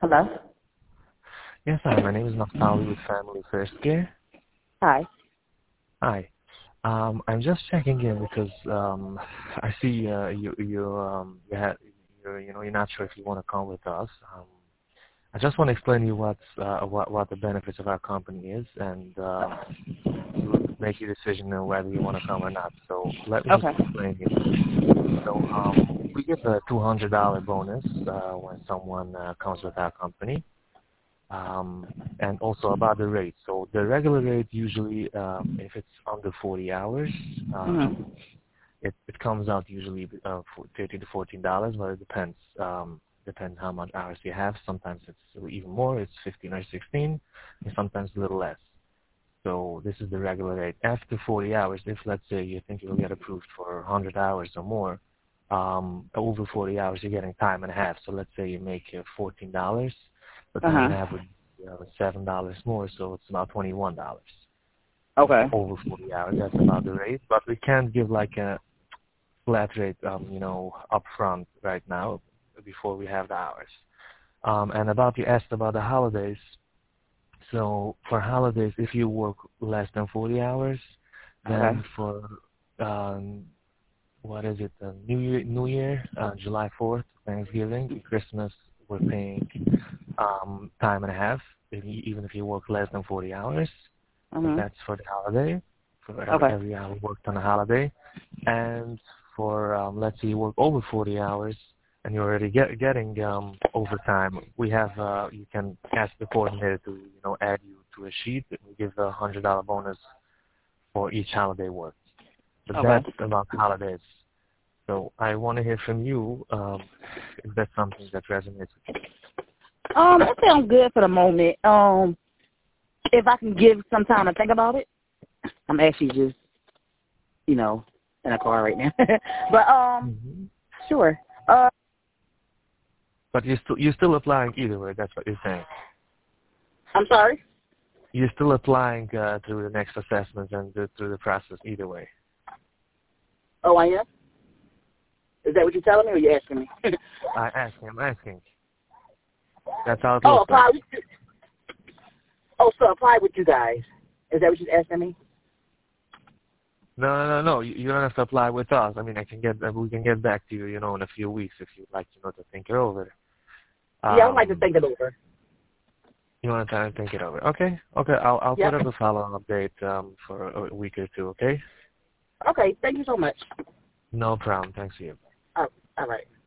Hello? Yes, hi. My name is Naftali with Family First Care. Hi. Hi. I'm just checking in because I see you're not sure if you want to come with us. I just want to explain to you what the benefits of our company is, and you make your decision on whether you want to come or not. So let me just Okay. explain to you. So we give a $200 bonus when someone comes with our company. And also about the rate. So the regular rate usually, if it's under 40 hours, it comes out usually for $13 to $14, but it depends. Depends how much hours you have. Sometimes it's even more. It's 15 or 16, and sometimes a little less. So this is the regular rate. After 40 hours, if let's say you think you'll get approved for 100 hours or more, over 40 hours you're getting time and a half. So let's say you make $14. The time and a half would be $7 more, so it's about $21. Okay. Over 40 hours, that's about the rate. But we can't give like a flat rate, up front right now before we have the hours. And you asked about the holidays. So for holidays, if you work less than 40 hours, then for what is it? New Year, July 4th, Thanksgiving, Christmas, we're paying time and a half, even if you work less than 40 hours. That's for the holiday, for every hour worked on a holiday. And for, let's say you work over 40 hours and you're already getting overtime, we have, you can ask the coordinator to, add you to a sheet, and we give a $100 bonus for each holiday worked. But that's about holidays. So I want to hear from you if that's something that resonates with you. That sounds good for the moment. If I can give some time to think about it. I'm actually just, in a car right now. But sure. But you're still applying either way. That's what you're saying. I'm sorry? You're still applying through the next assessments and through the process either way. Oh, I am? Is that what you're telling me, or are you asking me? I'm asking. That's how it looks apply like. with you. So apply with you guys. Is that what you're asking me? No. You don't have to apply with us. I mean, we can get back to you, in a few weeks if you'd like, to think it over. Yeah, I would like to think it over. You want to try and think it over? Okay. I'll put up a follow-up update for a week or two. Okay. Okay. Thank you so much. No problem. Thanks to you. All right.